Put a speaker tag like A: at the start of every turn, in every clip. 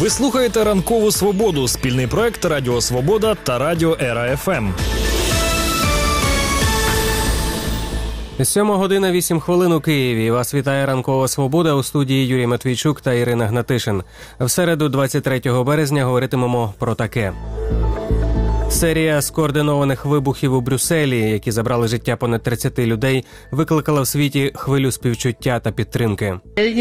A: Ви слухаєте «Ранкову Свободу» – спільний проект Радіо Свобода та Радіо Ера ФМ.
B: 7:08 у Києві. Вас вітає «Ранкова Свобода», у студії Юрій Матвійчук та Ірина Гнатишин. В середу, 23 березня, говоритимемо про таке. Серія скоординованих вибухів у Брюсселі, які забрали життя понад 30 людей, викликала в світі хвилю співчуття та підтримки.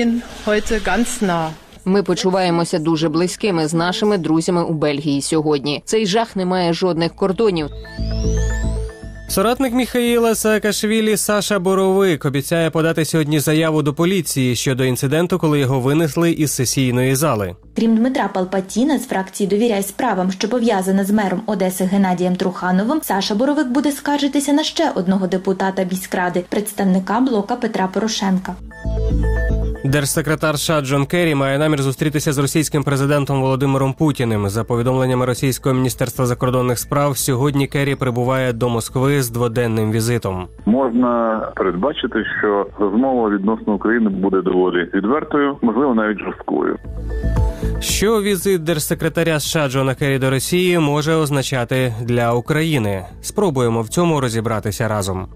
C: Ми почуваємося дуже близькими з нашими друзями у Бельгії сьогодні. Цей жах не має жодних кордонів.
B: Соратник Міхаїла Саакашвілі Саша Боровик обіцяє подати сьогодні заяву до поліції щодо інциденту, коли його винесли із сесійної зали.
D: Крім Дмитра Палпатіна з фракції «Довіряй справам», що пов'язана з мером Одеси Геннадієм Трухановим, Саша Боровик буде скаржитися на ще одного депутата міськради, представника блока Петра Порошенка.
B: Держсекретар США Джон Керрі має намір зустрітися з російським президентом Володимиром Путіним. За повідомленнями Російського міністерства закордонних справ, сьогодні Керрі прибуває до Москви з дводенним візитом.
E: Можна передбачити, що розмова відносно України буде доволі відвертою, можливо, навіть жорсткою.
B: Що візит держсекретаря США Джона Керрі до Росії може означати для України? Спробуємо в цьому розібратися разом.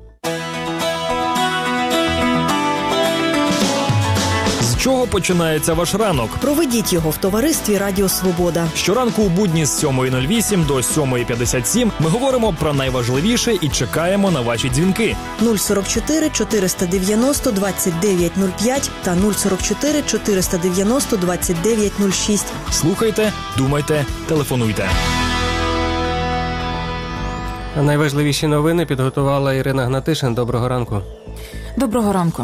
A: З чого починається ваш ранок?
F: Проведіть його в товаристві Радіо Свобода.
A: Щоранку у будні з 7:08 до 7:57 ми говоримо про найважливіше і чекаємо на ваші дзвінки.
F: 044 490 2905 та 044 490 2906.
A: Слухайте, думайте, телефонуйте.
B: Найважливіші новини підготувала Ірина Гнатишин. Доброго ранку.
G: Доброго ранку.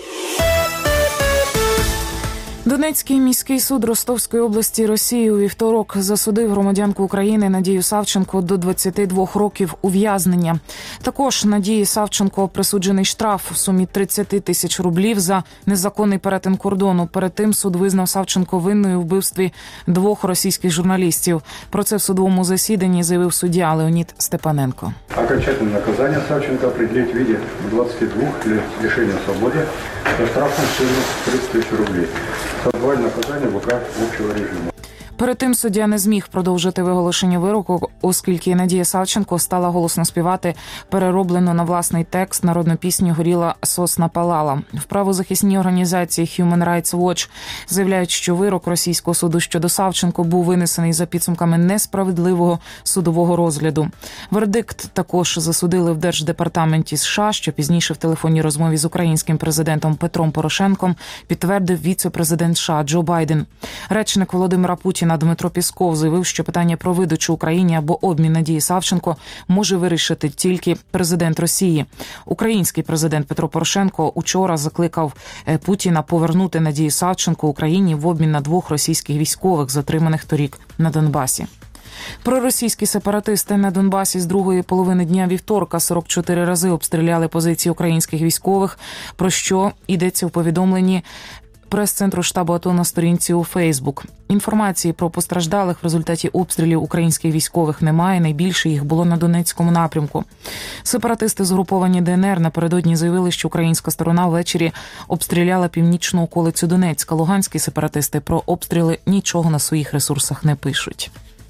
G: Донецький міський суд Ростовської області Росії у вівторок засудив громадянку України Надію Савченко до 22 років ув'язнення. Також Надії Савченко присуджений штраф в сумі 30 тисяч рублів за незаконний перетин кордону. Перед тим суд визнав Савченко винною у вбивстві 2 російських журналістів. Про це в судовому засіданні заявив суддя Леонід Степаненко.
H: Окончательное наказание Савченко определить в виде 22 лет лишения свободы со штрафом в сумме 30 тысяч рублей. Создавали наказание в руках общего режиму.
G: Перед тим суддя не зміг продовжити виголошення вироку, оскільки Надія Савченко стала голосно співати перероблену на власний текст народну пісню «Горіла сосна палала». В правозахисній організації Human Rights Watch заявляють, що вирок російського суду щодо Савченко був винесений за підсумками несправедливого судового розгляду. Вердикт також засудили в Держдепартаменті США, що пізніше в телефонній розмові з українським президентом Петром Порошенком підтвердив віце-президент США Джо Байден. Речник Володимира Путіна Дмитро Пісков заявив, що питання про видачу Україні або обмін Надії Савченко може вирішити тільки президент Росії. Український президент Петро Порошенко учора закликав Путіна повернути Надію Савченко Україні в обмін на 2 російських військових, затриманих торік на Донбасі. Проросійські сепаратисти на Донбасі з другої половини дня вівторка 44 рази обстріляли позиції українських військових, про що йдеться у повідомленні прес-центру штабу АТО на сторінці у Фейсбук. Інформації про постраждалих в результаті обстрілів українських військових немає, найбільше їх було на Донецькому напрямку. Сепаратисти, згруповані ДНР, напередодні заявили, що українська сторона ввечері обстріляла північну околицю Донецька. Луганські сепаратисти про обстріли нічого на своїх ресурсах не пишуть.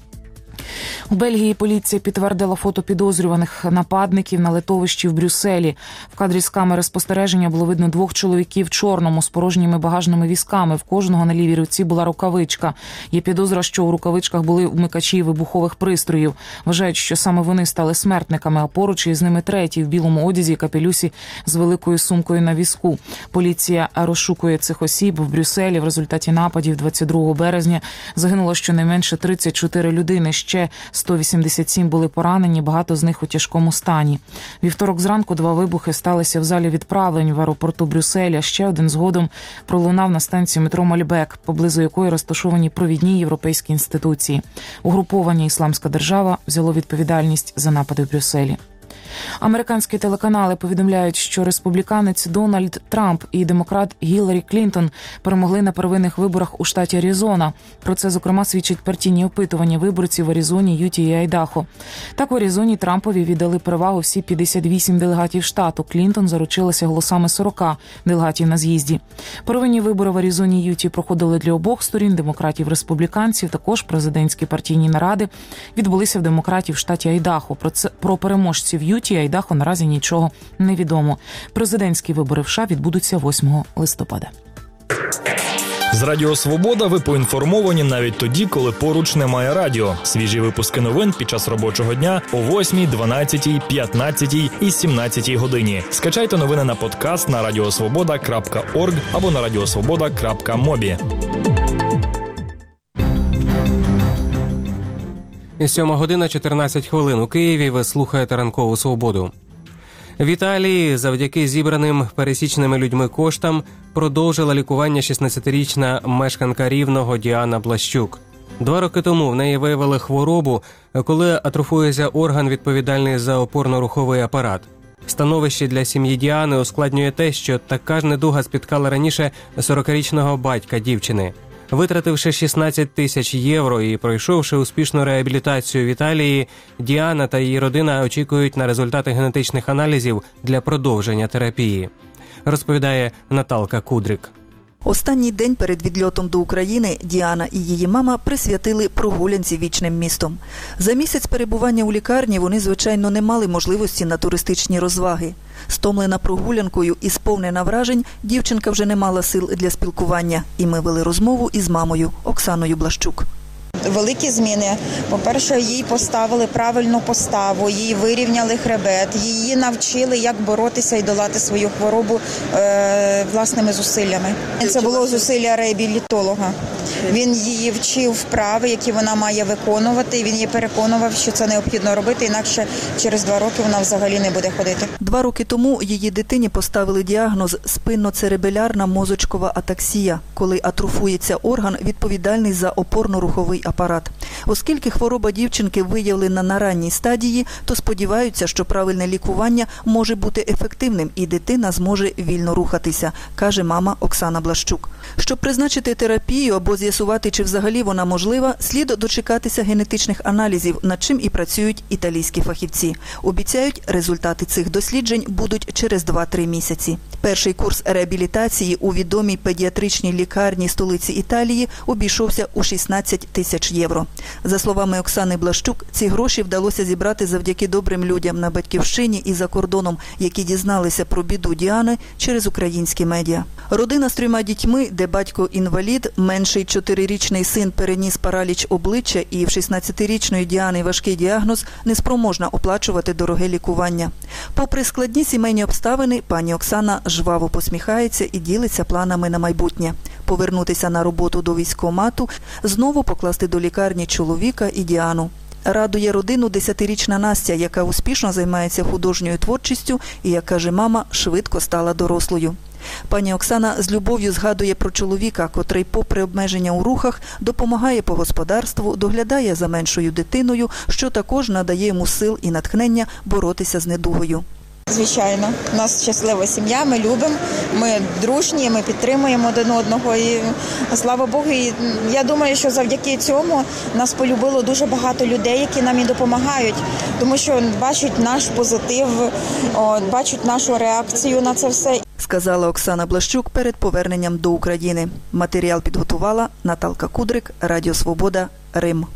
G: У Бельгії поліція підтвердила фото підозрюваних нападників на литовищі в Брюсселі. В кадрі з камери спостереження було видно 2 чоловіків в чорному з порожніми багажними візками. В кожного на лівій руці була рукавичка. Є підозра, що у рукавичках були вмикачі вибухових пристроїв. Вважають, що саме вони стали смертниками, а поруч із ними третій в білому одязі і капелюсі з великою сумкою на візку. Поліція розшукує цих осіб. В Брюсселі в результаті нападів 22 березня загинуло щонайменше 34 людини. Ще 187 були поранені, багато з них у тяжкому стані. Вівторок зранку 2 вибухи сталися в залі відправлень в аеропорту Брюсселя. Ще один згодом пролунав на станції метро Мальбек, поблизу якої розташовані провідні європейські інституції. Угруповання «Ісламська держава» взяло відповідальність за напади в Брюсселі. Американські телеканали повідомляють, що республіканець Дональд Трамп і демократ Гіларі Клінтон перемогли на первинних виборах у штаті Аризона. Про це, зокрема, свідчать партійні опитування виборців в Аризоні, Юті і Айдахо. Так, у Аризоні Трампові віддали перевагу всі 58 делегатів штату. Клінтон заручилася голосами 40 делегатів на з'їзді. Первинні вибори в Аризоні і Юті проходили для обох сторін, демократів-республіканців. Також президентські партійні наради відбулися в демократів в штаті Айдахо. Про переможців Юті і Айдахо наразі нічого не відомо. Президентські вибори в США відбудуться 8 листопада.
A: З Радіо Свобода ви поінформовані навіть тоді, коли поруч немає радіо. Свіжі випуски новин під час робочого дня о 8, 12, 15 і 17 годині. Скачайте новини на подкаст на radiosvoboda.org або на radiosvoboda.mobi.
B: 7:14 у Києві. Ви слухаєте «Ранкову свободу». В Італії завдяки зібраним пересічними людьми коштам продовжила лікування 16-річна мешканка Рівного Діана Блащук. 2 роки тому в неї виявили хворобу, коли атрофується орган, відповідальний за опорно-руховий апарат. Становище для сім'ї Діани ускладнює те, що така ж недуга спіткала раніше 40-річного батька дівчини. Витративши 16 тисяч євро і пройшовши успішну реабілітацію в Італії, Діана та її родина очікують на результати генетичних аналізів для продовження терапії, розповідає Наталка Кудрик.
I: Останній день перед відльотом до України Діана і її мама присвятили прогулянці вічним містом. За місяць перебування у лікарні вони, звичайно, не мали можливості на туристичні розваги. Стомлена прогулянкою і сповнена вражень, дівчинка вже не мала сил для спілкування. І ми вели розмову із мамою Оксаною Блащук.
J: Великі зміни. По-перше, їй поставили правильну поставу, їй вирівняли хребет, її навчили, як боротися і долати свою хворобу власними зусиллями. Це було зусилля реабілітолога. Він її вчив вправи, які вона має виконувати, і він її переконував, що це необхідно робити, інакше через 2 роки вона взагалі не буде ходити.
I: 2 роки тому її дитині поставили діагноз спинноцеребелярна мозочкова атаксія, коли атрофується орган, відповідальний за опорно-руховий апарат. Оскільки хвороба дівчинки виявлена на ранній стадії, то сподіваються, що правильне лікування може бути ефективним і дитина зможе вільно рухатися, каже мама Оксана Блащук. Щоб призначити терапію або з'ясувати, чи взагалі вона можлива, слід дочекатися генетичних аналізів, над чим і працюють італійські фахівці. Обіцяють, результати цих досліджень будуть через 2-3 місяці. Перший курс реабілітації у відомій педіатричній лікарні столиці Італії обійшовся у 16 тисяч євро. За словами Оксани Блащук, ці гроші вдалося зібрати завдяки добрим людям на Батьківщині і за кордоном, які дізналися про біду Діани через українські медіа. Родина з 3 дітьми, де батько інвалід, менший 4-річний син переніс параліч обличчя і в 16-річної Діани важкий діагноз, неспроможна оплачувати дороге лікування. Попри складні сімейні обставини, пані Оксана жваво посміхається і ділиться планами на майбутнє. Повернутися на роботу до військкомату, знову покласти до лікарні чоловіка і Діану. Радує родину 10-річна Настя, яка успішно займається художньою творчістю і, як каже мама, швидко стала дорослою. Пані Оксана з любов'ю згадує про чоловіка, котрий попри обмеження у рухах допомагає по господарству, доглядає за меншою дитиною, що також надає йому сил і натхнення боротися з недугою.
J: Звичайно, у нас щаслива сім'я, ми любимо, ми дружні, ми підтримуємо один одного і слава Богу, і я думаю, що завдяки цьому нас полюбило дуже багато людей, які нам і допомагають, тому що бачать наш позитив, бачать нашу реакцію на це все.
I: Сказала Оксана Блащук перед поверненням до України. Матеріал підготувала Наталка Кудрик, Радіо Свобода, Рим.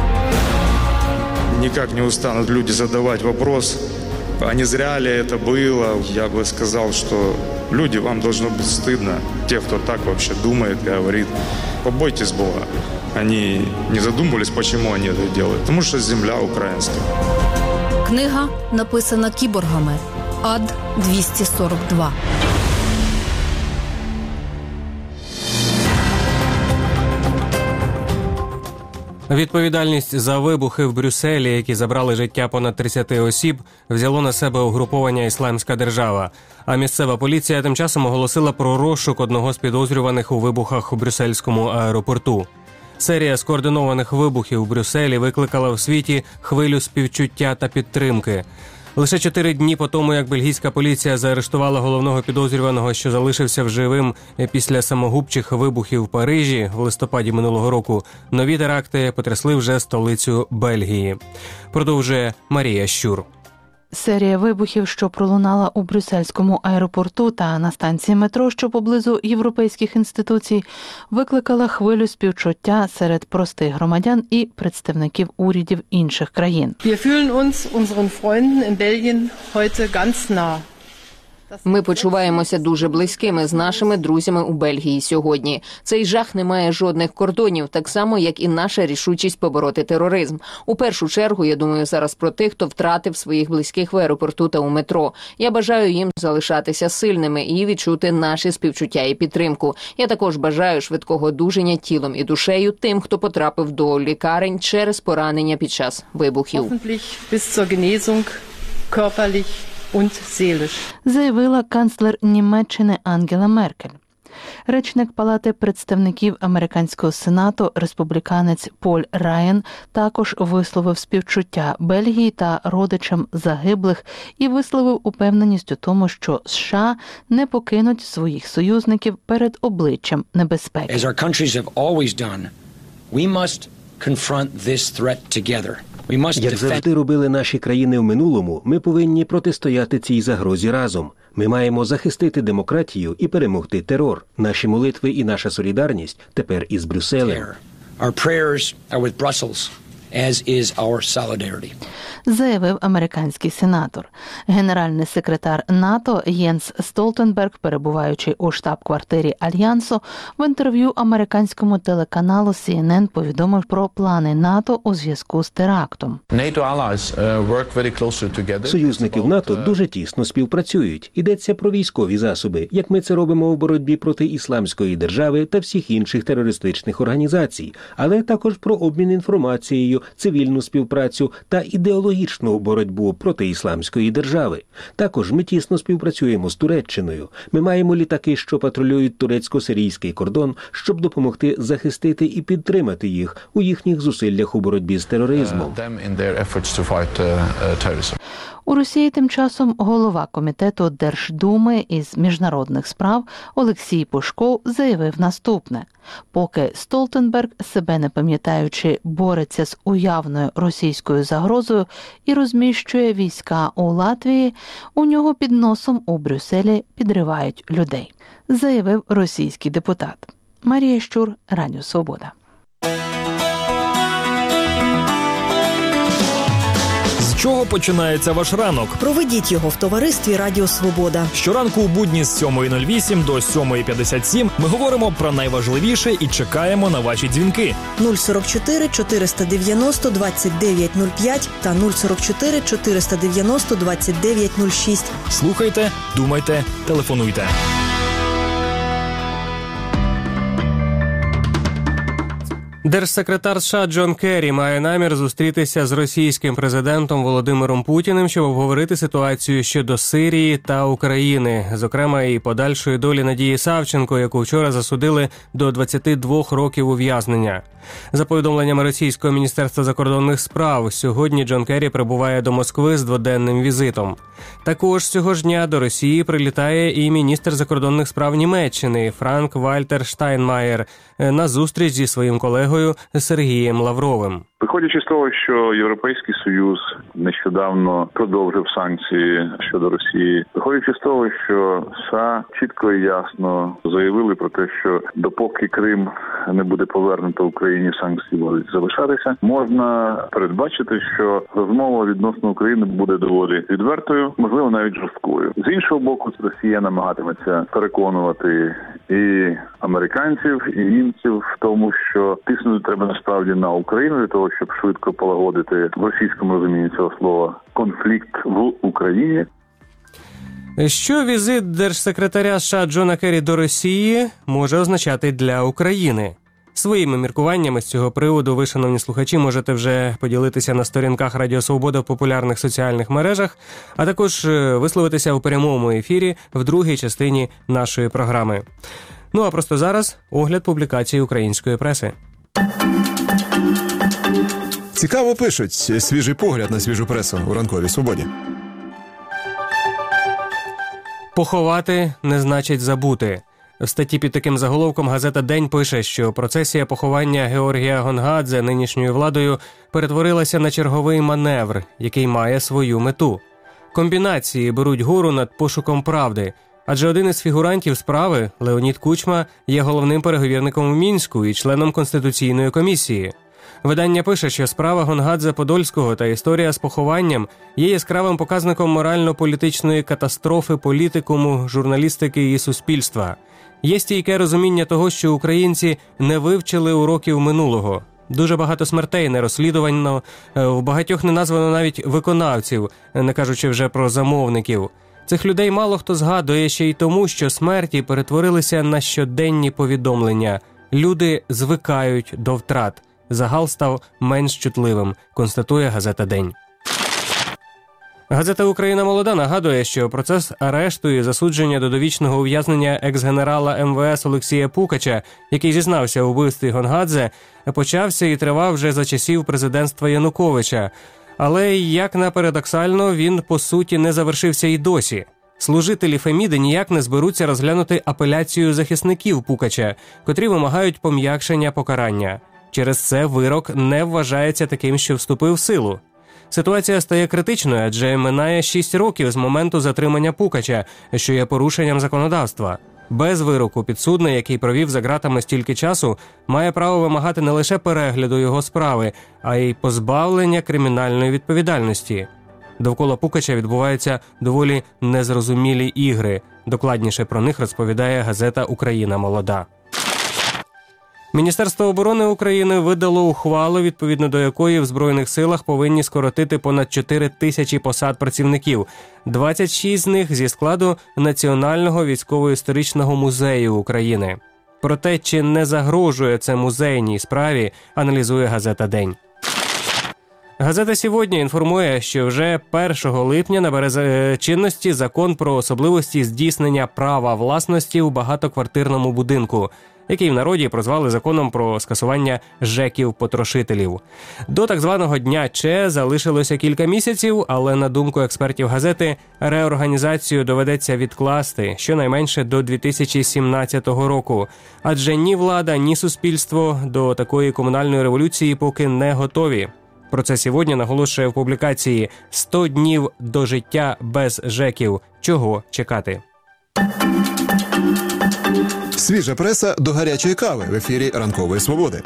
K: Никак не устанут люди задавать вопрос, а не зря ли это было. Я бы сказал, что люди, вам должно быть стыдно. Те, кто так вообще думает, говорит, побойтесь Бога. Они не задумывались, почему они это делают. Потому что земля украинская.
L: Книга написана кіборгами. Ад-242.
B: Відповідальність за вибухи в Брюсселі, які забрали життя понад 30 осіб, взяло на себе угруповання «Ісламська держава». А місцева поліція тим часом оголосила про розшук одного з підозрюваних у вибухах у брюссельському аеропорту. Серія скоординованих вибухів у Брюсселі викликала в світі хвилю співчуття та підтримки. Лише 4 дні по тому, як бельгійська поліція заарештувала головного підозрюваного, що залишився вживим після самогубчих вибухів в Парижі в листопаді минулого року, нові теракти потрясли вже столицю Бельгії. Продовжує Марія Щур.
M: Серія вибухів, що пролунала у брюссельському аеропорту та на станції метро, що поблизу європейських інституцій, викликала хвилю співчуття серед простих громадян і представників урядів інших країн.
N: Wir fühlen uns unseren Freunden in Belgien heute ganz nah.
C: Ми почуваємося дуже близькими з нашими друзями у Бельгії сьогодні. Цей жах не має жодних кордонів, так само, як і наша рішучість побороти тероризм. У першу чергу, я думаю зараз про тих, хто втратив своїх близьких в аеропорту та у метро. Я бажаю їм залишатися сильними і відчути наші співчуття і підтримку. Я також бажаю швидкого одужання тілом і душею тим, хто потрапив до лікарень через поранення під час вибухів.
M: Заявила канцлер Німеччини Ангела Меркель. Речник Палати представників американського сенату, республіканець Поль Райан, також висловив співчуття Бельгії та родичам загиблих і висловив упевненість у тому, що США не покинуть своїх союзників перед обличчям небезпеки.
O: As our countries have always done, we must confront this threat together.
P: Як завжди робили наші країни в минулому, ми повинні протистояти цій загрозі разом. Ми маємо захистити демократію і перемогти терор. Наші молитви і наша солідарність тепер із Брюсселем.
O: Our prayers are with Brussels, as is our solidarity.
M: Заявив американський сенатор. Генеральний секретар НАТО Єнс Столтенберг, перебуваючи у штаб-квартирі Альянсу, в інтерв'ю американському телеканалу CNN повідомив про плани НАТО у зв'язку з терактом.
P: Союзники в НАТО дуже тісно співпрацюють. Йдеться про військові засоби, як ми це робимо в боротьбі проти Ісламської держави та всіх інших терористичних організацій, але також про обмін інформацією, цивільну співпрацю та ідеологічну боротьбу проти Ісламської держави. Також ми тісно співпрацюємо з Туреччиною. Ми маємо літаки, що патрулюють турецько-сирійський кордон, щоб допомогти захистити і підтримати їх у їхніх зусиллях у боротьбі з тероризмом.
M: У Росії тим часом голова комітету Держдуми із міжнародних справ Олексій Пушков заявив наступне. Поки Столтенберг, себе не пам'ятаючи, бореться з уявною російською загрозою і розміщує війська у Латвії, у нього під носом у Брюсселі підривають людей, заявив російський депутат. Марія Щур, Радіо Свобода.
A: З чого починається ваш ранок?
F: Проведіть його в товаристві Радіо Свобода.
A: Щоранку у будні з 7:08 до 7:57 ми говоримо про найважливіше і чекаємо на ваші дзвінки.
F: 044 490 2905 та 044 490 2906.
A: Слухайте, думайте, телефонуйте.
B: Держсекретар США Джон Керрі має намір зустрітися з російським президентом Володимиром Путіним, щоб обговорити ситуацію щодо Сирії та України, зокрема і подальшої долі Надії Савченко, яку вчора засудили до 22 років ув'язнення. За повідомленнями російського міністерства закордонних справ, сьогодні Джон Керрі прибуває до Москви з дводенним візитом. Також цього ж дня до Росії прилітає і міністр закордонних справ Німеччини Франк-Вальтер Штайнмаєр на зустріч зі своїм колегою Сергієм Лавровим.
E: Виходячи з того, що Європейський Союз нещодавно продовжив санкції щодо Росії, виходячи з того, що США чітко і ясно заявили про те, що допоки Крим не буде повернуто Україні, санкції будуть залишатися, можна передбачити, що розмова відносно України буде доволі відвертою, можливо, навіть жорсткою. З іншого боку, Росія намагатиметься переконувати і американців, і німців в тому, що тиснути треба насправді на Україну для того, щоб швидко полагодити в російському розумінні цього слова конфлікт в Україні.
B: Що візит держсекретаря США Джона Керрі до Росії може означати для України? Своїми міркуваннями з цього приводу ви, шановні слухачі, можете вже поділитися на сторінках Радіо Свобода в популярних соціальних мережах, а також висловитися у прямому ефірі в другій частині нашої програми. Ну а просто зараз огляд публікацій української преси.
Q: Цікаво пишуть. Свіжий погляд на свіжу пресу у ранковій Свободі.
B: Поховати не значить забути. В статті під таким заголовком газета «День» пише, що процесія поховання Георгія Гонгадзе нинішньою владою перетворилася на черговий маневр, який має свою мету. Комбінації беруть гору над пошуком правди, адже один із фігурантів справи, Леонід Кучма, є головним переговірником у Мінську і членом Конституційної комісії. Видання пише, що справа Гонгадзе-Подольського та історія з похованням є яскравим показником морально-політичної катастрофи політикуму, журналістики і суспільства. Є стійке розуміння того, що українці не вивчили уроків минулого. Дуже багато смертей не розслідувано, в багатьох не названо навіть виконавців, не кажучи вже про замовників. Цих людей мало хто згадує ще й тому, що смерті перетворилися на щоденні повідомлення. Люди звикають до втрат. Загал став менш чутливим, констатує газета «День». Газета «Україна молода» нагадує, що процес арешту і засудження до довічного ув'язнення екс-генерала МВС Олексія Пукача, який зізнався у вбивстві Гонгадзе, почався і тривав вже за часів президентства Януковича. Але, як не парадоксально, він, по суті, не завершився і досі. Служителі Феміди ніяк не зберуться розглянути апеляцію захисників Пукача, котрі вимагають пом'якшення покарання. Через це вирок не вважається таким, що вступив в силу. Ситуація стає критичною, адже минає 6 років з моменту затримання Пукача, що є порушенням законодавства. Без вироку підсудний, який провів за ґратами стільки часу, має право вимагати не лише перегляду його справи, а й позбавлення кримінальної відповідальності. Довкола Пукача відбуваються доволі незрозумілі ігри. Докладніше про них розповідає газета «Україна молода». Міністерство оборони України видало ухвалу, відповідно до якої в Збройних силах повинні скоротити понад 4 тисячі посад працівників, 26 з них зі складу Національного військово-історичного музею України. Про те, чи не загрожує це музейній справі, аналізує газета «День». Газета «Сьогодні» інформує, що вже 1 липня набере чинності закон про особливості здійснення права власності у багатоквартирному будинку, який в народі прозвали законом про скасування ЖЕКів-потрошителів. До так званого Дня Че залишилося кілька місяців, але, на думку експертів газети, реорганізацію доведеться відкласти щонайменше до 2017 року. Адже ні влада, ні суспільство до такої комунальної революції поки не готові. Про це «Сьогодні» наголошує в публікації «100 днів до життя без ЖЕКів. Чого чекати?».
Q: Свіжа преса до гарячої кави в ефірі «Ранкової свободи».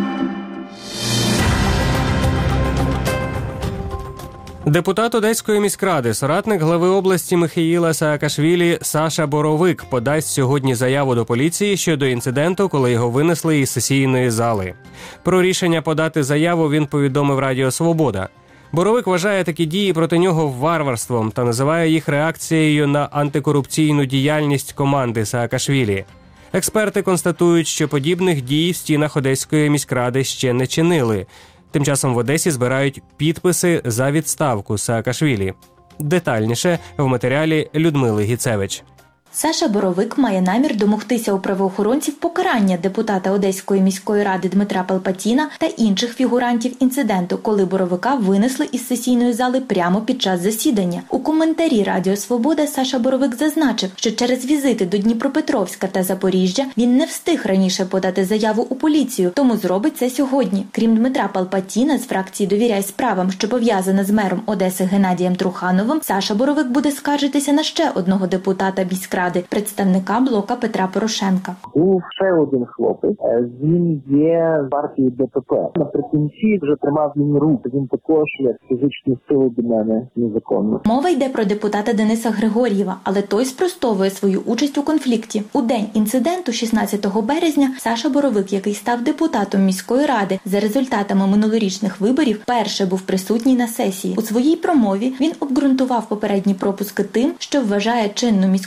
B: Депутат Одеської міськради, соратник глави області Михаїла Саакашвілі Саша Боровик подасть сьогодні заяву до поліції щодо інциденту, коли його винесли із сесійної зали. Про рішення подати заяву він повідомив Радіо Свобода. Боровик вважає такі дії проти нього варварством та називає їх реакцією на антикорупційну діяльність команди Саакашвілі. Експерти констатують, що подібних дій в стінах Одеської міськради ще не чинили. Тим часом в Одесі збирають підписи за відставку Саакашвілі. Детальніше в матеріалі Людмили Гіцевич.
D: Саша Боровик має намір домогтися у правоохоронців покарання депутата Одеської міської ради Дмитра Палпатіна та інших фігурантів інциденту, коли Боровика винесли із сесійної зали прямо під час засідання. У коментарі Радіо Свобода Саша Боровик зазначив, що через візити до Дніпропетровська та Запоріжжя він не встиг раніше подати заяву у поліцію, тому зробить це сьогодні. Крім Дмитра Палпатіна з фракції «Довіряй справам», що пов'язана з мером Одеси Геннадієм Трухановим, Саша Боровик буде скаржитися на ще одного депутата міськради, представника блока Петра Порошенка.
R: Був ще один хлопець, він є в партії ДПП. Наприкінці вже тримав мені руку, він також як фізичні сили до мене незаконно.
D: Мова йде про депутата Дениса Григор'єва, але той спростовує свою участь у конфлікті. У день інциденту, 16 березня, Саша Боровик, який став депутатом міської ради за результатами минулорічних виборів, перше був присутній на сесії. У своїй промові він обґрунтував попередні пропуски тим, що вважає чинну міську владу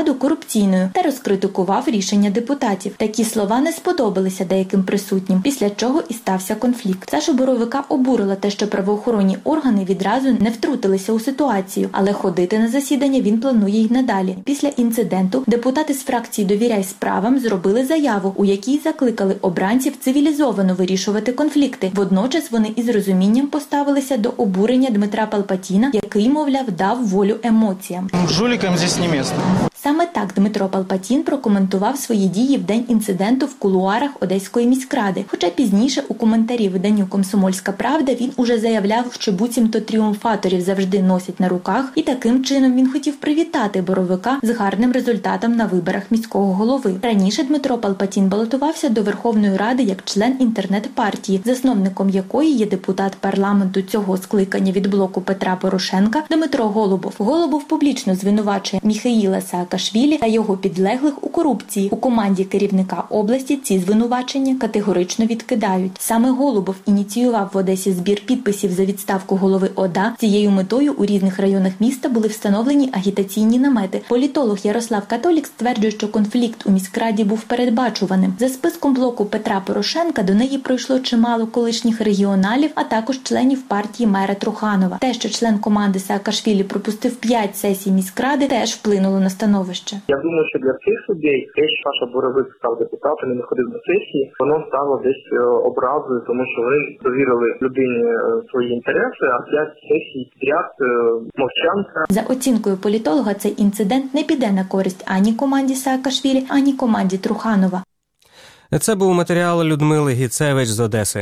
D: раду корупційною та розкритикував рішення депутатів. Такі слова не сподобалися деяким присутнім, після чого і стався конфлікт. Сашу Боровика обурило те, що правоохоронні органи відразу не втрутилися у ситуацію, але ходити на засідання він планує й надалі. Після інциденту депутати з фракції «Довіряй справам» зробили заяву, у якій закликали обранців цивілізовано вирішувати конфлікти. Водночас вони із розумінням поставилися до обурення Дмитра Палпатіна, який, мовляв, дав волю емоціям.
S: Жулікам здесь не місце.
D: Саме так Дмитро Палпатін прокоментував свої дії в день інциденту в кулуарах Одеської міськради. Хоча пізніше у коментарі виданню «Комсомольська правда» він уже заявляв, що буцімто тріумфаторів завжди носять на руках, і таким чином він хотів привітати Боровика з гарним результатом на виборах міського голови. Раніше Дмитро Палпатін балотувався до Верховної Ради як член інтернет-партії, засновником якої є депутат парламенту цього скликання від блоку Петра Порошенка Дмитро Голубов. Голубов публічно звинувачує Міхаїла Саакашвілі та його підлеглих у корупції. У команді керівника області ці звинувачення категорично відкидають. Саме Голубов ініціював в Одесі збір підписів за відставку голови ОДА. Цією метою у різних районах міста були встановлені агітаційні намети. Політолог Ярослав Католік стверджує, що конфлікт у міськраді був передбачуваним. За списком блоку Петра Порошенка до неї пройшло чимало колишніх регіоналів, а також членів партії мера Труханова. Те, що член команди Саакашвілі пропустив 5 сесій міськради, теж вплинуло на становище.
T: Я думаю, що для цих людей те, що Саша Боровик став депутатом і не ходив на сесії, воно стало десь образою, тому що вони довірили людині свої інтереси, а 5 сесій підряд мовчанка.
D: За оцінкою політолога, цей інцидент не піде на користь ані команді Саакашвілі, ані команді Труханова.
B: Це був матеріал Людмили Гіцевич з Одеси.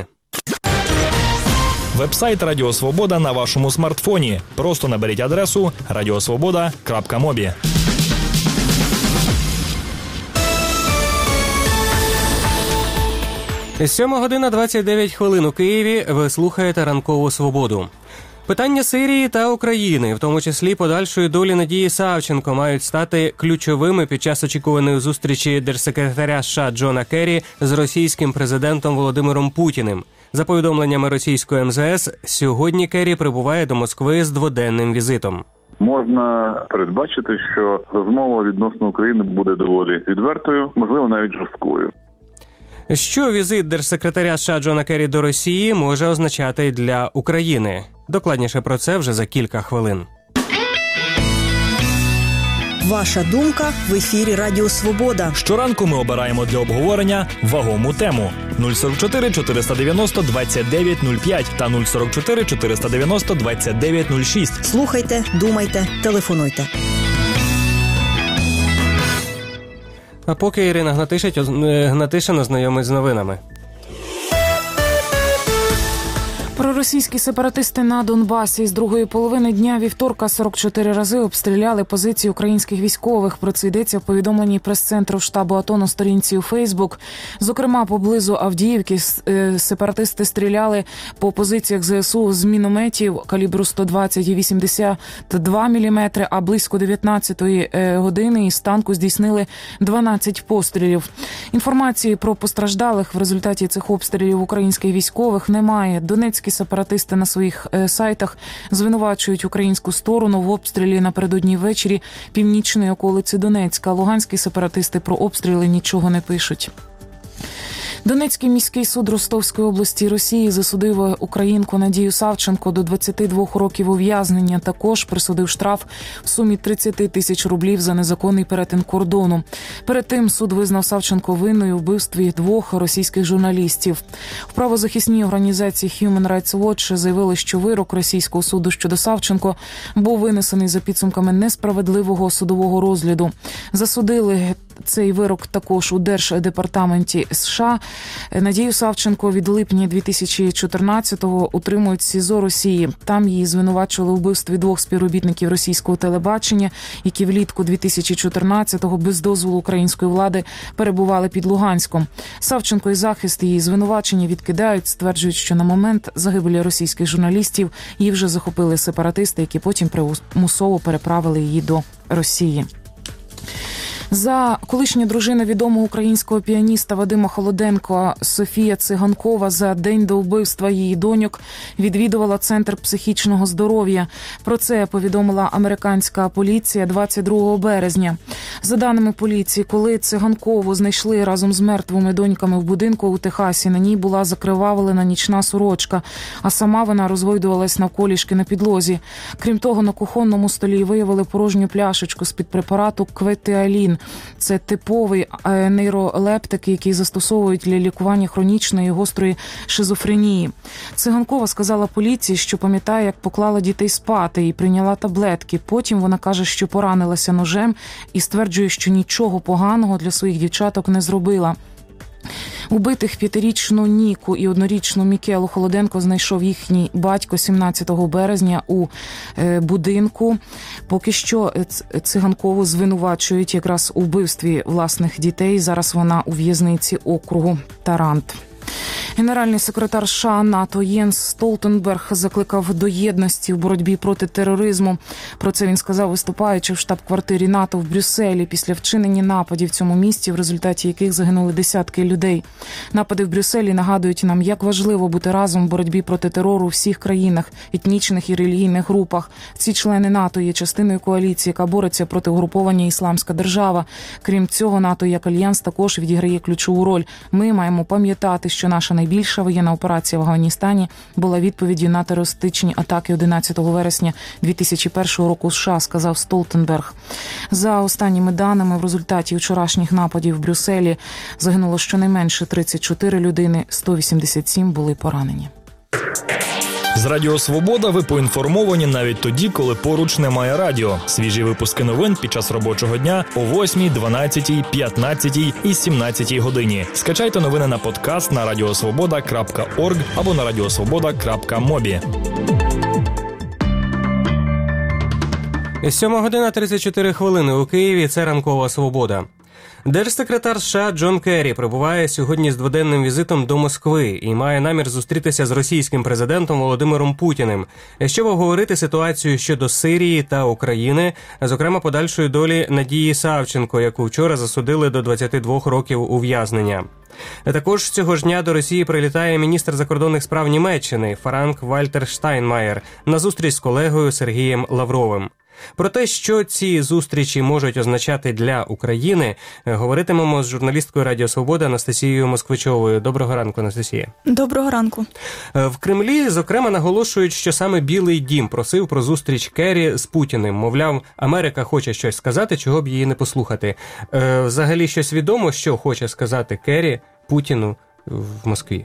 A: Вебсайт Радіо Свобода на вашому смартфоні. Просто наберіть адресу radiosvoboda.mobi.
B: 7:29 у Києві. Ви слухаєте «Ранкову Свободу». Питання Сирії та України, в тому числі подальшої долі Надії Савченко, мають стати ключовими під час очікуваної зустрічі держсекретаря США Джона Керрі з російським президентом Володимиром Путіним. За повідомленнями російської МЗС, сьогодні Керрі прибуває до Москви з дводенним візитом.
E: Можна передбачити, що розмова відносно України буде доволі відвертою, можливо, навіть жорсткою.
B: Що візит держсекретаря США Джона Керрі до Росії може означати для України? Докладніше про це вже за кілька хвилин.
F: Ваша думка в ефірі Радіо Свобода.
A: Щоранку ми обираємо для обговорення вагому тему. 044 490 2905 та 044 490 2906.
F: Слухайте, думайте, телефонуйте.
B: А поки Ірина Гнатишин ознайомить з новинами.
G: Проросійські сепаратисти на Донбасі з другої половини дня вівторка 44 рази обстріляли позиції українських військових. Про це йдеться в повідомленні прес-центру штабу АТО на сторінці у Фейсбук. Зокрема, поблизу Авдіївки сепаратисти стріляли по позиціях ЗСУ з мінометів калібру 120 і 82 мм, а близько 19-ї години із танку здійснили 12 пострілів. Інформації про постраждалих в результаті цих обстрілів українських військових немає. Донецькі сепаратисти на своїх сайтах звинувачують українську сторону в обстрілі напередодні ввечері північної околиці Донецька. Луганські сепаратисти про обстріли нічого не пишуть. Донецький міський суд Ростовської області Росії засудив українку Надію Савченко до 22 років ув'язнення. Також присудив штраф в сумі 30 тисяч рублів за незаконний перетин кордону. Перед тим суд визнав Савченко винною у вбивстві 2 російських журналістів. В правозахисній організації Human Rights Watch заявили, що вирок російського суду щодо Савченко був винесений за підсумками несправедливого судового розгляду. Засудили цей вирок також у Держдепартаменті США. Надію Савченко від липня 2014-го утримують в СІЗО Росії. Там її звинувачували у вбивстві 2 співробітників російського телебачення, які влітку 2014-го без дозволу української влади перебували під Луганськом. Савченко і захист її звинувачення відкидають, стверджують, що на момент загибелі російських журналістів її вже захопили сепаратисти, які потім примусово переправили її до Росії. За колишню дружину відомого українського піаніста Вадима Холоденка Софія Циганкова за день до вбивства її доньок відвідувала Центр психічного здоров'я. Про це повідомила американська поліція 22 березня. За даними поліції, коли Циганкову знайшли разом з мертвими доньками в будинку у Техасі, на ній була закривавлена нічна сорочка, а сама вона розгойдувалась навколішки на підлозі. Крім того, на кухонному столі виявили порожню пляшечку з-під препарату Кветеалін. Це типовий нейролептик, який застосовують для лікування хронічної і гострої шизофренії. Циганкова сказала поліції, що пам'ятає, як поклала дітей спати і прийняла таблетки. Потім вона каже, що поранилася ножем і стверджує, що нічого поганого для своїх дівчаток не зробила. Убитих 5-річну Ніку і 1-річну Мікелу Холоденко знайшов їхній батько 17 березня у будинку. Поки що Циганкову звинувачують якраз у вбивстві власних дітей. Зараз вона у в'язниці округу Тарант. Генеральний секретар США НАТО Єнс Столтенберг закликав до єдності в боротьбі проти тероризму. Про це він сказав, виступаючи в штаб-квартирі НАТО в Брюсселі після вчинення нападів в цьому місті, в результаті яких загинули десятки людей. Напади в Брюсселі нагадують нам, як важливо бути разом в боротьбі проти терору у всіх країнах, етнічних і релігійних групах. Ці члени НАТО є частиною коаліції, яка бореться проти угруповання «Ісламська держава». Крім цього, НАТО як альянс також відіграє ключову роль. Ми маємо пам'ятати, що наша найбільша воєнна операція в Афганістані була відповіддю на терористичні атаки 11 вересня 2001 року США, сказав Столтенберг. За останніми даними, в результаті вчорашніх нападів в Брюсселі загинуло щонайменше 34 людини, 187 були поранені.
A: З Радіо Свобода ви поінформовані навіть тоді, коли поруч немає радіо. Свіжі випуски новин під час робочого дня о 8, 12, 15 і 17 годині. Скачайте новини на подкаст на radiosvoboda.org або на radiosvoboda.mobi.
B: 7 година 34 хвилини у Києві. Це ранкова свобода. Держсекретар США Джон Керрі прибуває сьогодні з дводенним візитом до Москви і має намір зустрітися з російським президентом Володимиром Путіним, щоб обговорити ситуацію щодо Сирії та України, зокрема подальшої долі Надії Савченко, яку вчора засудили до 22 років ув'язнення. Також цього ж дня до Росії прилітає міністр закордонних справ Німеччини Франк-Вальтер Штайнмаєр на зустріч з колегою Сергієм Лавровим. Про те, що ці зустрічі можуть означати для України, говоритимемо з журналісткою Радіо Свобода Анастасією Москвичовою. Доброго ранку, Анастасія.
S: Доброго ранку.
B: В Кремлі, зокрема, наголошують, що саме Білий дім просив про зустріч Керрі з Путіним. Мовляв, Америка хоче щось сказати, чого б її не послухати. Взагалі щось відомо, що хоче сказати Керрі Путіну в Москві?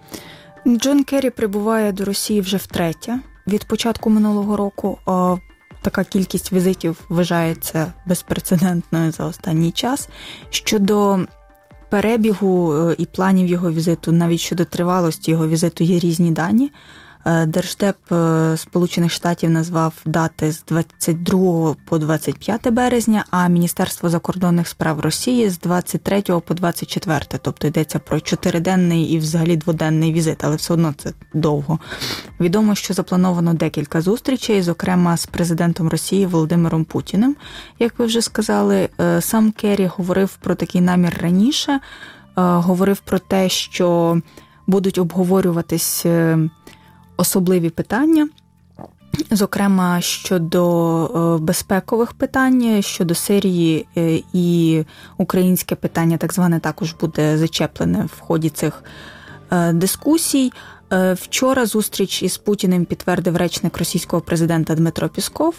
S: Джон Керрі прибуває до Росії вже втретє. Від початку минулого року така кількість візитів вважається безпрецедентною за останній час. Щодо перебігу і планів його візиту, навіть щодо тривалості його візиту, є різні дані. Держдеп Сполучених Штатів назвав дати з 22 по 25 березня, а Міністерство закордонних справ Росії з 23 по 24. Тобто йдеться про 4-денний і взагалі 2-денний візит, але все одно це довго. Відомо, що заплановано декілька зустрічей, зокрема з президентом Росії Володимиром Путіним. Як ви вже сказали, сам Керрі говорив про такий намір раніше, говорив про те, що будуть обговорюватись особливі питання, зокрема щодо безпекових питань, щодо Сирії і українське питання, так зване, також буде зачеплене в ході цих дискусій. Вчора зустріч із Путіним підтвердив речник російського президента Дмитро Пісков.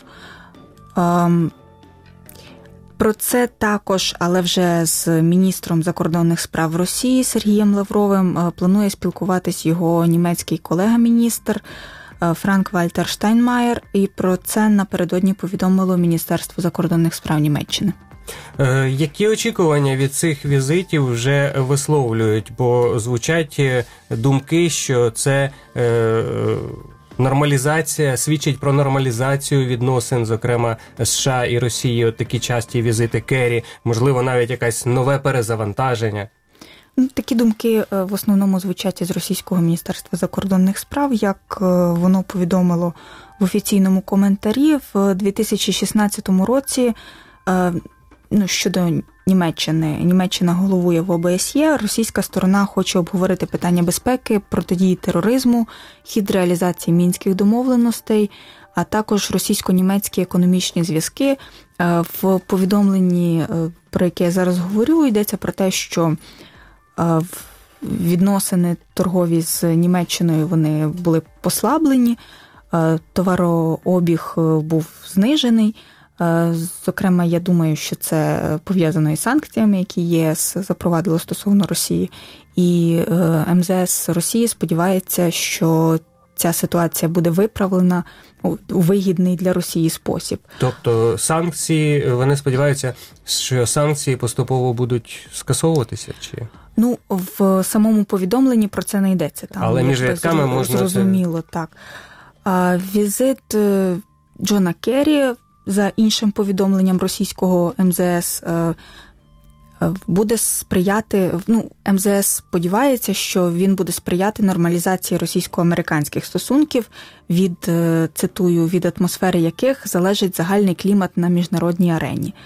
S: Про це також, але вже з міністром закордонних справ Росії Сергієм Лавровим планує спілкуватись його німецький колега-міністр Франк-Вальтер Штайнмаєр, і про це напередодні повідомило Міністерство закордонних справ Німеччини.
B: Які очікування від цих візитів вже висловлюють? Бо звучать думки, що це нормалізація, свідчить про нормалізацію відносин, зокрема, США і Росії, от такі часті візити Керрі, можливо, навіть якесь нове перезавантаження.
S: Такі думки в основному звучать із російського Міністерства закордонних справ, як воно повідомило в офіційному коментарі. В 2016 році щодо Німеччина головує в ОБСЄ, російська сторона хоче обговорити питання безпеки, протидії тероризму, хід реалізації мінських домовленостей, а також російсько-німецькі економічні зв'язки. В повідомленні, про яке я зараз говорю, йдеться про те, що відносини торгові з Німеччиною вони були послаблені, товарообіг був знижений. Зокрема, я думаю, що це пов'язано із санкціями, які ЄС запровадило стосовно Росії. І МЗС Росії сподівається, що ця ситуація буде виправлена у вигідний для Росії спосіб.
B: Тобто санкції, вони сподіваються, що санкції поступово будуть скасовуватися? Чи?
S: Ну, в самому повідомленні про це не йдеться. Там,
B: але між рядками можна...
S: Зрозуміло, так. Візит Джона Керрі, за іншим повідомленням російського МЗС, буде сприяти, МЗС сподівається, що він буде сприяти нормалізації російсько-американських стосунків, цитую, від атмосфери яких залежить загальний клімат на міжнародній арені.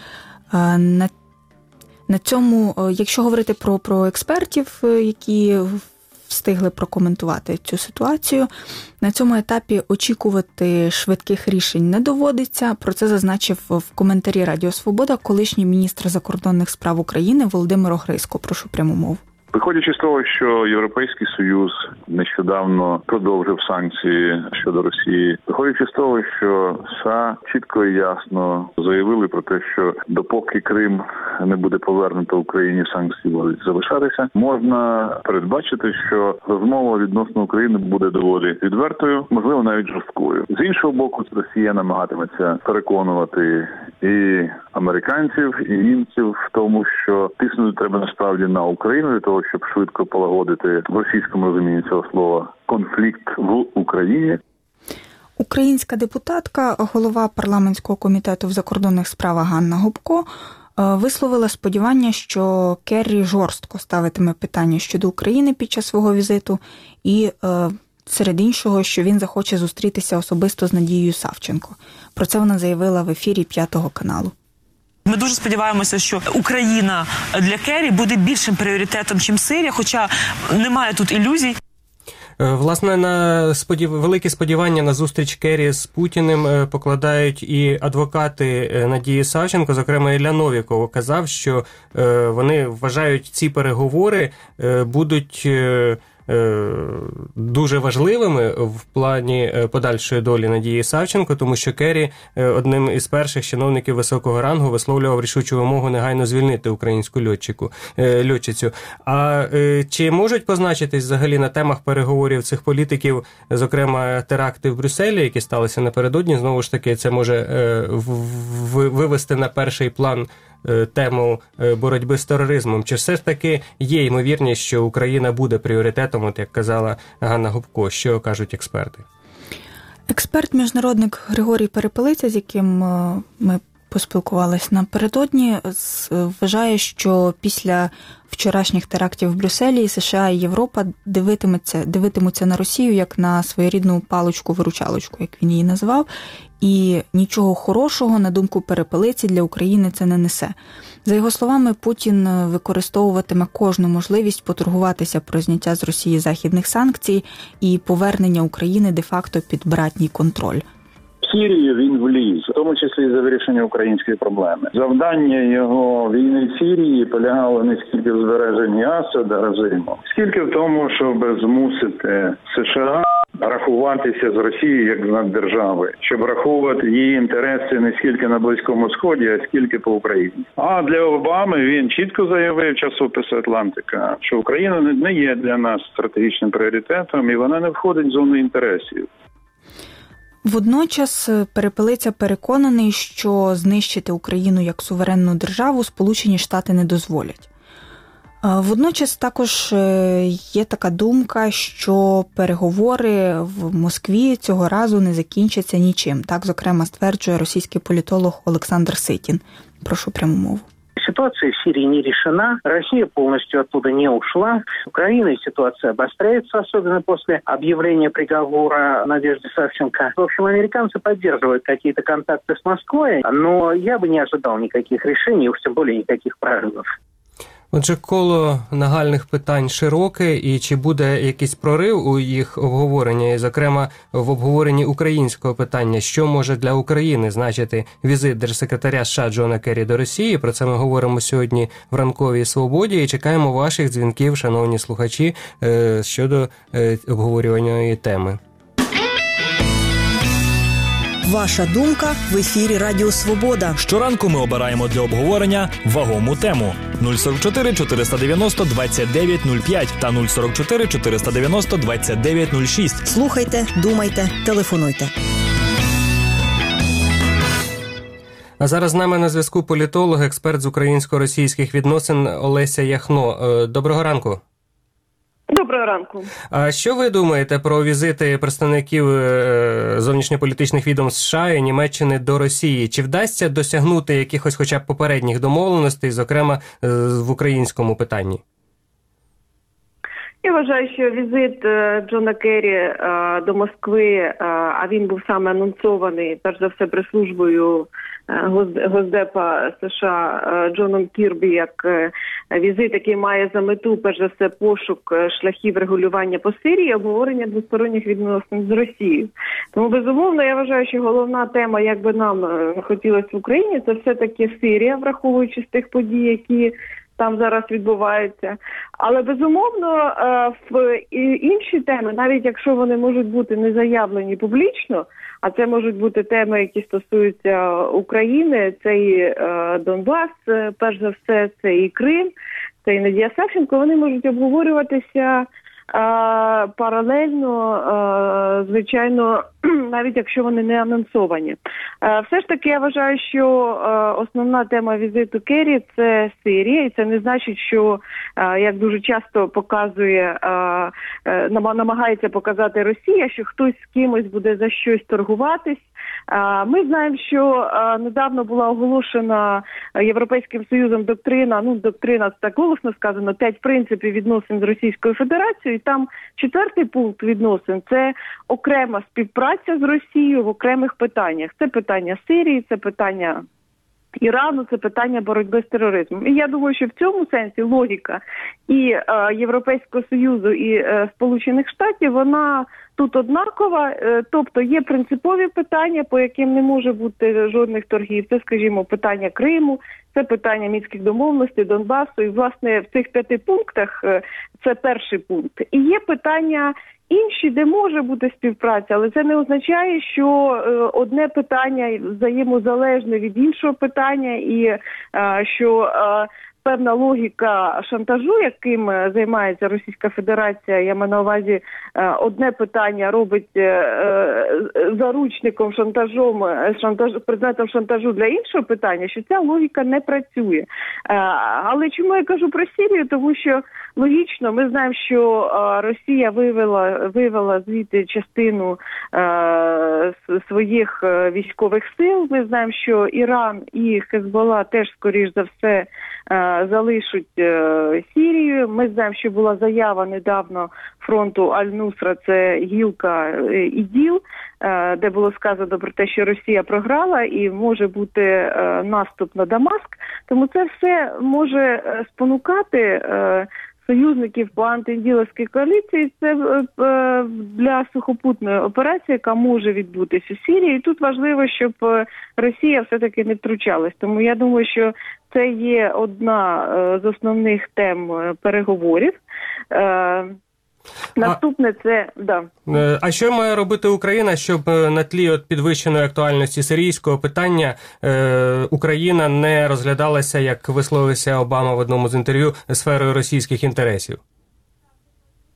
S: На цьому, якщо говорити про експертів, які встигли прокоментувати цю ситуацію, на цьому етапі очікувати швидких рішень не доводиться. Про це зазначив в коментарі Радіо Свобода колишній міністр закордонних справ України Володимир Огризько. Прошу пряму мову.
E: Виходячи з того, що Європейський Союз нещодавно продовжив санкції щодо Росії, виходячи з того, що США чітко і ясно заявили про те, що допоки Крим не буде повернуто Україні, санкції будуть залишатися, можна передбачити, що розмова відносно України буде доволі відвертою, можливо, навіть жорсткою. З іншого боку, Росія намагатиметься переконувати і американців, і німців в тому, що тиснути треба насправді на Україну для того, щоб швидко полагодити в російському розумінні цього слова конфлікт в Україні.
S: Українська депутатка, голова парламентського комітету в закордонних справах Ганна Гопко висловила сподівання, що Керрі жорстко ставитиме питання щодо України під час свого візиту і, серед іншого, що він захоче зустрітися особисто з Надією Савченко. Про це вона заявила в ефірі 5-го каналу.
U: Ми дуже сподіваємося, що Україна для Керрі буде більшим пріоритетом, ніж Сирія, хоча немає тут ілюзій.
B: Власне, на великі сподівання на зустріч Керрі з Путіним покладають і адвокати Надії Савченко, зокрема Ілля Новіков, казав, що вони вважають, ці переговори будуть дуже важливими в плані подальшої долі Надії Савченко, тому що Керрі одним із перших чиновників високого рангу висловлював рішучу вимогу негайно звільнити українську льотчицю. А чи можуть позначитись взагалі на темах переговорів цих політиків, зокрема теракти в Брюсселі, які сталися напередодні, знову ж таки, це може вивести на перший план тему боротьби з тероризмом? Чи все ж таки є ймовірність, що Україна буде пріоритетом, от як казала Ганна Гопко? Що кажуть експерти?
S: Експерт-міжнародник Григорій Перепелиця, з яким ми поспілкувалися напередодні, вважає, що після вчорашніх терактів в Брюсселі США і Європа дивитимуться на Росію як на своєрідну паличку-виручалочку, як він її назвав, і нічого хорошого, на думку Перепелиці, для України це не несе. За його словами, Путін використовуватиме кожну можливість поторгуватися про зняття з Росії західних санкцій і повернення України де-факто під братній контроль.
V: В Сирію він вліз, в тому числі і за вирішення української проблеми. Завдання його війни в Сирії полягало не скільки в збереженні Асада режиму, скільки в тому, щоб змусити США рахуватися з Росією як з наддержави, щоб рахувати її інтереси не скільки на Близькому Сході, а скільки по Україні. А для Обами він чітко заявив часопису «Атлантика», що Україна не є для нас стратегічним пріоритетом і вона не входить в зону інтересів.
S: Водночас Перепелиця переконаний, що знищити Україну як суверенну державу Сполучені Штати не дозволять. Водночас також є така думка, що переговори в Москві цього разу не закінчаться нічим. Так, зокрема, стверджує російський політолог Олександр Ситін. Прошу пряму мову.
H: Ситуация в Сирии не решена, Россия полностью оттуда не ушла. В Украине ситуация обостряется, особенно после объявления приговора Надежды Савченко. В общем, американцы поддерживают какие-то контакты с Москвой, но я бы не ожидал никаких решений, уж тем более никаких прорывов.
B: Отже, коло нагальних питань широке, і чи буде якийсь прорив у їх обговоренні, і, зокрема, в обговоренні українського питання, що може для України значити візит держсекретаря США Джона Керрі до Росії? Про це ми говоримо сьогодні в Ранковій Свободі і чекаємо ваших дзвінків, шановні слухачі, щодо обговорюваної теми.
F: Ваша думка в ефірі Радіо Свобода.
A: Щоранку ми обираємо для обговорення вагому тему. 044 490 2905 та 044 490 2906.
F: Слухайте, думайте, телефонуйте.
B: А зараз з нами на зв'язку політолог, експерт з українсько-російських відносин Олеся Яхно. Доброго ранку.
J: Доброго ранку.
B: А що ви думаєте про візити представників зовнішньополітичних відомств США і Німеччини до Росії? Чи вдасться досягнути якихось хоча б попередніх домовленостей, зокрема в українському питанні?
J: Я вважаю, що візит Джона Керрі до Москви, а він був саме анонсований, перш за все, прес-службою Госдепа США Джоном Кірбі, як візит, який має за мету, перш за все, пошук шляхів регулювання по Сирії і обговорення двосторонніх відносин з Росією. Тому, безумовно, я вважаю, що головна тема, як би нам хотілося в Україні, це все-таки Сирія, враховуючи з тих подій, які там зараз відбуваються. Але, безумовно, в інші теми, навіть якщо вони можуть бути не заявлені публічно, а це можуть бути теми, які стосуються України, це і Донбас, перш за все, це і Крим, це і Надія Савченко, вони можуть обговорюватися паралельно, звичайно, навіть якщо вони не анонсовані. Все ж таки, я вважаю, що основна тема візиту Керрі – це Сирія, і це не значить, що, як дуже часто показує, намагається показати Росія, що хтось з кимось буде за щось торгуватись. Ми знаємо, що недавно була оголошена Європейським Союзом доктрина, так голосно сказано, 5 принципів відносин з Російською Федерацією, і там 4-й пункт відносин – це окрема співпраця з Росією в окремих питаннях. Це питання Сирії, це питання Ірану, це питання боротьби з тероризмом. І я думаю, що в цьому сенсі логіка і Європейського Союзу, і Сполучених Штатів, вона тут однакова, тобто є принципові питання, по яким не може бути жодних торгів. Це, скажімо, питання Криму, це питання Мінських домовленостей, Донбасу. І, власне, в цих 5 пунктах це перший пункт. І є питання інші, де може бути співпраця, але це не означає, що одне питання взаємозалежне від іншого питання і що певна логіка шантажу, яким займається Російська Федерація, я маю на увазі, одне питання робить заручником предметом шантажу для іншого питання, що ця логіка не працює. Але чому я кажу про Сирію? Тому що логічно, ми знаємо, що Росія вивела звідти частину своїх військових сил. Ми знаємо, що Іран і Хезболла теж, скоріш за все, залишать Сирію. Ми знаємо, що була заява недавно фронту Аль-Нусра, це гілка ІДІЛ, де було сказано про те, що Росія програла і може бути наступ на Дамаск. Тому це все може спонукати союзників по антиінділовській коаліції. Це для сухопутної операції, яка може відбутися у Сирії. І тут важливо, щоб Росія все-таки не втручалась. Тому я думаю, що це є одна з основних тем переговорів. Наступне це, да.
B: А що має робити Україна, щоб на тлі підвищеної актуальності сирійського питання Україна не розглядалася, як висловився Обама в одному з інтерв'ю, сферою російських інтересів?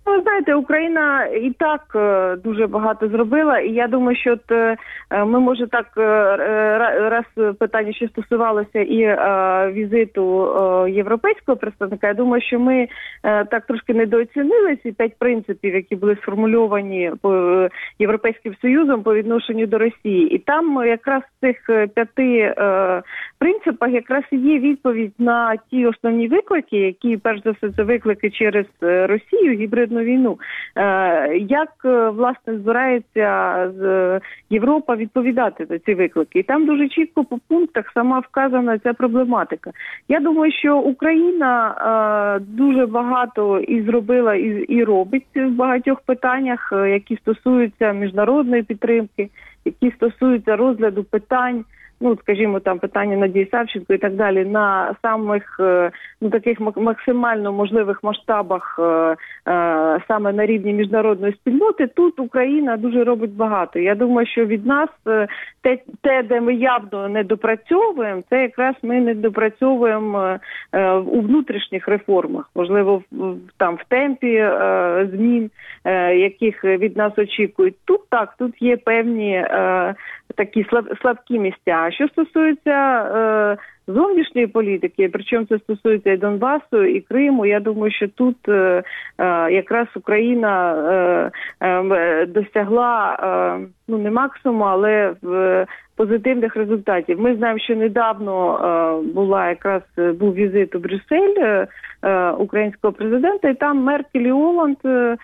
J: Ви знаєте, Україна і так дуже багато зробила, і я думаю, що ми, може, так, раз питання ще стосувалося і візиту європейського представника, я думаю, що ми так трошки недооцінили ці 5 принципів, які були сформульовані Європейським Союзом по відношенню до Росії. І там якраз в цих 5 принципах якраз і є відповідь на ті основні виклики, які, перш за все, це виклики через Росію, гібридну війну. Як, власне, збирається Європа відповідати на ці виклики? І там дуже чітко по пунктах сама вказана ця проблематика. Я думаю, що Україна дуже багато і зробила, і робить в багатьох питаннях, які стосуються міжнародної підтримки, які стосуються розгляду питань, ну, скажімо, там питання Надії Савченко і так далі, на самих, ну, таких максимально можливих масштабах, саме на рівні міжнародної спільноти, тут Україна дуже робить багато. Я думаю, що від нас те, де ми явно не допрацьовуємо, це якраз ми не допрацьовуємо у внутрішніх реформах, можливо, там в темпі змін, яких від нас очікують. Тут так, тут є певні такі слабкі місця. Що стосується зовнішньої політики, причому це стосується і Донбасу, і Криму, я думаю, що тут якраз Україна досягла, ну, не максимуму, але позитивних результатів. Ми знаємо, що недавно був візит у Брюссель українського президента, і там Меркель і Оланд,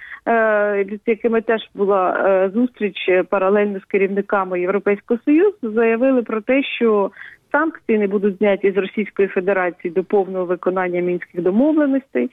J: з якими теж була зустріч паралельно з керівниками Європейського Союзу, заявили про те, що санкції не будуть зняті з Російської Федерації до повного виконання Мінських домовленостей,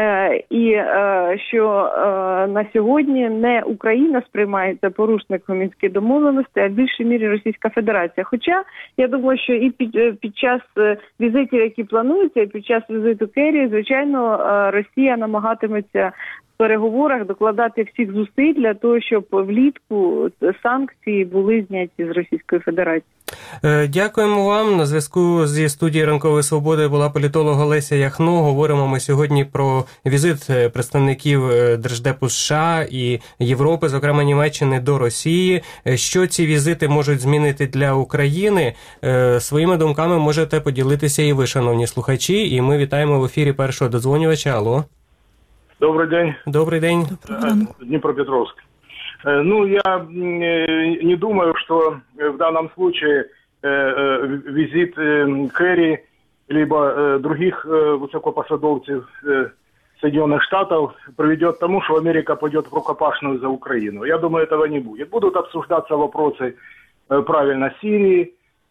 J: і що на сьогодні не Україна сприймається порушником Мінських домовленостей, а в більшій мірі Російська Федерація. Хоча, я думаю, що і під час візитів, які плануються, і під час візиту Керрі, звичайно, Росія намагатиметься в переговорах докладати всіх зусиль для того, щоб влітку санкції були зняті з Російської Федерації.
B: Дякуємо вам. На зв'язку зі студією «Ранкової свободи» була політолог Олеся Яхно. Говоримо ми сьогодні про візит представників Держдепу США і Європи, зокрема Німеччини, до Росії. Що ці візити можуть змінити для України? Своїми думками можете поділитися і ви, шановні слухачі. І ми вітаємо в ефірі першого додзвонювача. Алло.
I: Добрый день.
B: Добрый день.
I: Днепропетровск. Ну, я не думаю, что в данном случае визит Керри либо других высокопосадовцев Соединенных Штатов приведет к тому, что Америка пойдет в рукопашную за Украину. Я думаю, этого не будет. Будут обсуждаться вопросы правильно Сирии,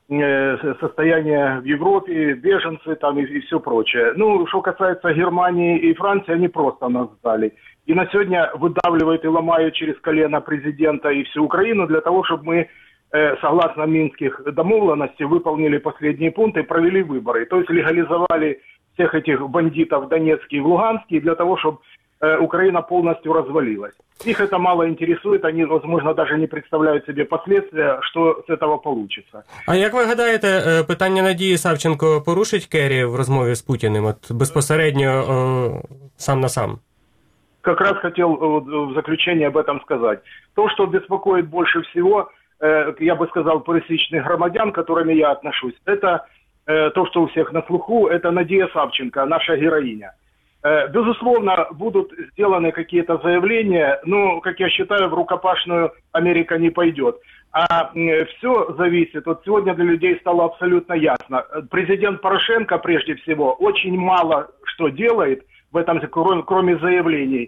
I: состояние в Европе, беженцы там и все прочее. Ну, что касается Германии и Франции, они просто нас сдали. И на сегодня выдавливают и ломают через колено президента и всю Украину для того, чтобы мы, согласно Минских домовленностей, выполнили последние пункты и провели выборы. То есть легализовали всех этих бандитов в Донецке и в Луганске для того, чтобы Украина полностью развалилась. Их это мало интересует, они, возможно, даже не представляют себе последствия, что с этого получится.
B: А як ви гадаєте, питання Надії Савченко порушить Керрі в розмові з Путіним, от безпосередньо сам на сам?
I: Как раз хотел в заключение об этом сказать. То, что беспокоит больше всего, я бы сказал, пересечных громадян, к которым я отношусь, это то, что у всех на слуху, это Надія Савченко, наша героиня. Безусловно, будут сделаны какие-то заявления, но, как я считаю, в рукопашную Америка не пойдет. А все зависит, вот сегодня для людей стало абсолютно ясно. Президент Порошенко, прежде всего, очень мало что делает в этом, кроме заявлений.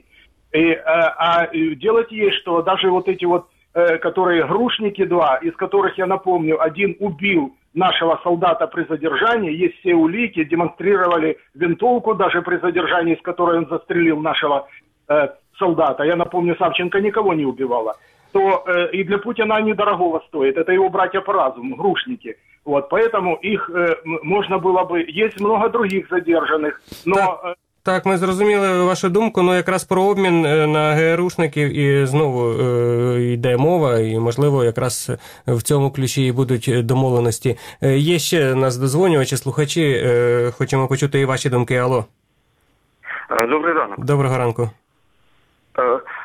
I: А делать есть что. Даже вот эти вот, которые грушники два, из которых, я напомню, один убил нашего солдата при задержании, есть все улики, демонстрировали винтовку даже при задержании, с которой он застрелил нашего солдата. Я напомню, Савченко никого не убивала. То и для Путина они дорогого стоят. Это его братья по разуму, грушники. Вот, поэтому их можно было бы... Есть много других задержанных, но...
B: Так, ми зрозуміли вашу думку, ну якраз про обмін на ГРУшників і знову йде мова, і можливо якраз в цьому ключі і будуть домовленості. Є ще нас дозвонювачі, слухачі, хочемо почути і ваші думки. Алло.
K: Добрий ранок.
B: Доброго ранку.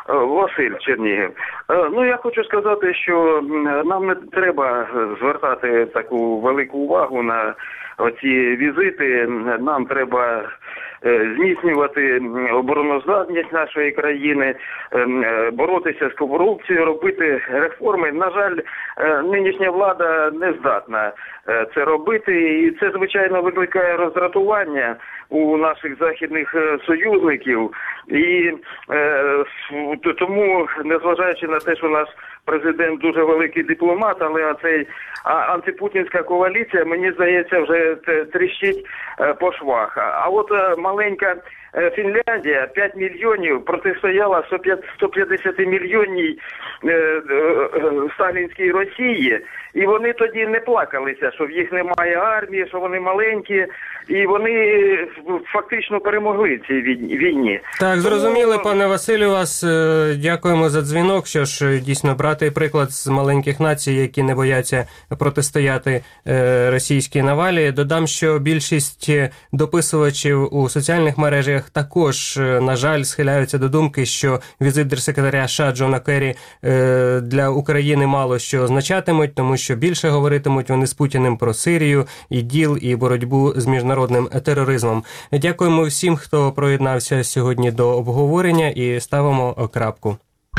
K: Василь, Чернігів. Ну, я хочу сказати, що нам не треба звертати таку велику увагу на оці візити. Нам треба зміцнювати обороноздатність нашої країни, боротися з корупцією, робити реформи. На жаль, нинішня влада не здатна це робити, і це, звичайно, викликає роздратування у наших західних союзників. І тому, незважаючи на те, що наш президент дуже великий дипломат, але цей антипутінська коаліція, мені здається, вже тріщить по швах. А от маленька Фінляндія 5 мільйонів протистояла 150-мільйонній сталінській Росії, і вони тоді не плакалися, що в їх немає армії, що вони маленькі, і вони фактично перемогли в цій війні.
B: Так, зрозуміли, пане Василю, вас. Дякуємо за дзвінок. Що ж, дійсно, брати приклад з маленьких націй, які не бояться протистояти російській навалі. Додам, що більшість дописувачів у соціальних мережах також, на жаль, схиляються до думки, що візит держсекретаря США Джона Керрі для України мало що означатимуть, тому що більше говоритимуть вони з Путіним про Сирію, іділ і боротьбу з міжнародним тероризмом. Дякуємо всім, хто приєднався сьогодні до обговорення, і ставимо крапку.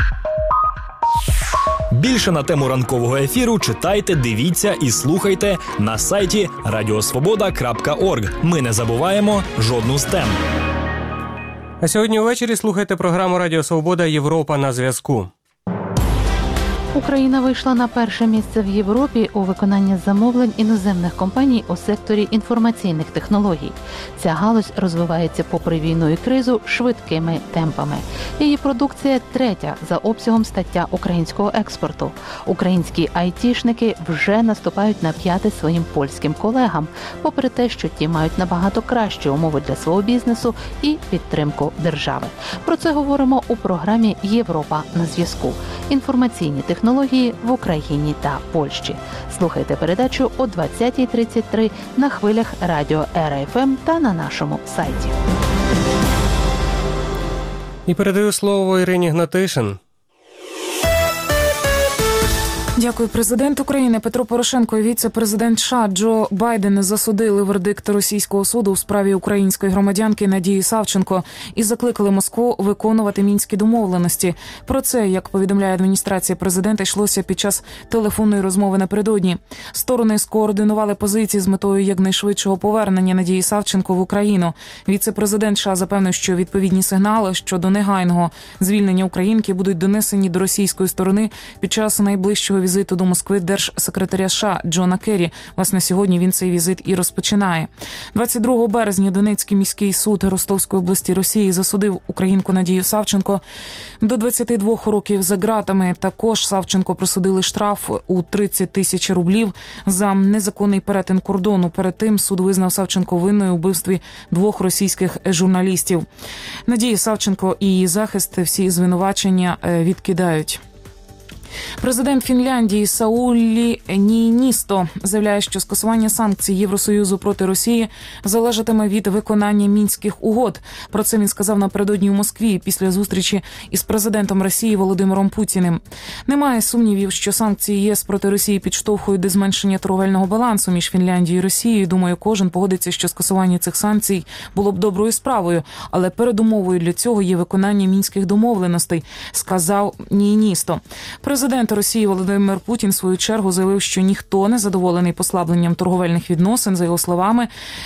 A: Більше на тему ранкового ефіру читайте, дивіться і слухайте на сайті radiosvoboda.org. Ми не забуваємо жодну з тем.
B: А сьогодні ввечері слухайте програму «Радіо Свобода. Європа на зв'язку».
M: Україна вийшла на перше місце в Європі у виконанні замовлень іноземних компаній у секторі інформаційних технологій. Ця галузь розвивається попри війну і кризу швидкими темпами. Її продукція третя за обсягом стаття українського експорту. Українські айтішники вже наступають на п'яти своїм польським колегам, попри те, що ті мають набагато кращі умови для свого бізнесу і підтримку держави. Про це говоримо у програмі «Європа на зв'язку». Інформаційні технології в Україні та Польщі. Слухайте передачу о 20:33 на хвилях радіо РФМ та на нашому сайті.
B: І передаю слово Ірині Гнатишин.
G: Дякую. Президент України Петро Порошенко і віце-президент США Джо Байден засудили вердикт російського суду у справі української громадянки Надії Савченко і закликали Москву виконувати мінські домовленості. Про це, як повідомляє адміністрація президента, йшлося під час телефонної розмови напередодні. Сторони скоординували позиції з метою якнайшвидшого повернення Надії Савченко в Україну. Віце-президент США запевнив, що відповідні сигнали щодо негайного звільнення українки будуть донесені до російської сторони під час найближчого візиту до Москви держсекретаря США Джона Керрі. Власне, сьогодні він цей візит і розпочинає. 22 березня Донецький міський суд Ростовської області Росії засудив українку Надію Савченко до 22 років за ґратами. Також Савченко присудили штраф у 30 тисяч рублів за незаконний перетин кордону. Перед тим суд визнав Савченко винною у вбивстві 2 російських журналістів. Надія Савченко і її захист всі звинувачення відкидають. Президент Фінляндії Саулі Нііністо заявляє, що скасування санкцій Євросоюзу проти Росії залежатиме від виконання мінських угод. Про це він сказав напередодні у Москві після зустрічі із президентом Росії Володимиром Путіним. Немає сумнівів, що санкції ЄС проти Росії підштовхують до зменшення торговельного балансу між Фінляндією і Росією. Думаю, кожен погодиться, що скасування цих санкцій було б доброю справою, але передумовою для цього є виконання мінських домовленостей, сказав Нііністо. Президент Росії Володимир Путін в свою чергу заявив, що ніхто не задоволений послабленням торговельних відносин. За його словами,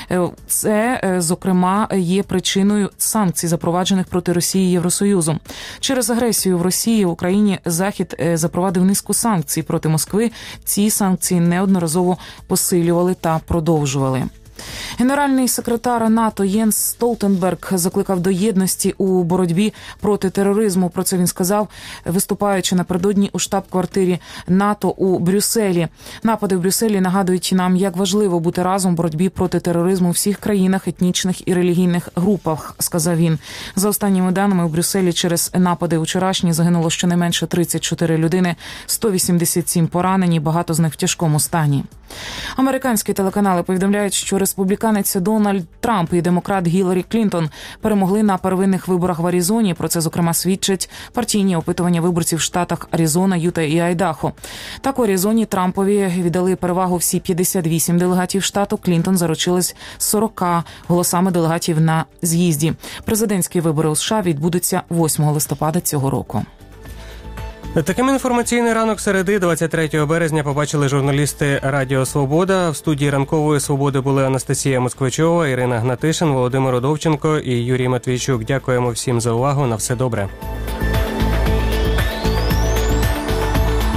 G: це, зокрема, є причиною санкцій, запроваджених проти Росії Євросоюзом. Через агресію в Росії в Україні Захід запровадив низку санкцій проти Москви. Ці санкції неодноразово посилювали та продовжували. Генеральний секретар НАТО Єнс Столтенберг закликав до єдності у боротьбі проти тероризму. Про це він сказав, виступаючи напередодні у штаб-квартирі НАТО у Брюсселі. Напади в Брюсселі нагадують нам, як важливо бути разом в боротьбі проти тероризму у всіх країнах, етнічних і релігійних групах, сказав він. За останніми даними, у Брюсселі через напади вчорашні загинуло щонайменше 34 людини, 187 поранені, багато з них в тяжкому стані. Американські телеканали повідомляють, що республіканець Дональд Трамп і демократ Гіларі Клінтон перемогли на первинних виборах в Аризоні. Про це, зокрема, свідчать партійні опитування виборців в штатах Аризона, Юта і Айдахо. Так, у Аризоні Трампові віддали перевагу всі 58 делегатів штату. Клінтон заручилась 40 голосами делегатів на з'їзді. Президентські вибори у США відбудуться 8 листопада цього року.
B: Таким інформаційний ранок середи 23 березня побачили журналісти Радіо Свобода. В студії Ранкової Свободи були Анастасія Москвичова, Ірина Гнатишин, Володимир Удовченко і Юрій Матвійчук. Дякуємо всім за увагу. На все добре.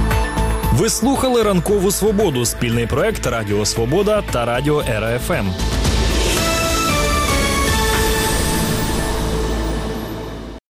A: Ви слухали Ранкову Свободу, спільний проект Радіо Свобода та Радіо РФМ.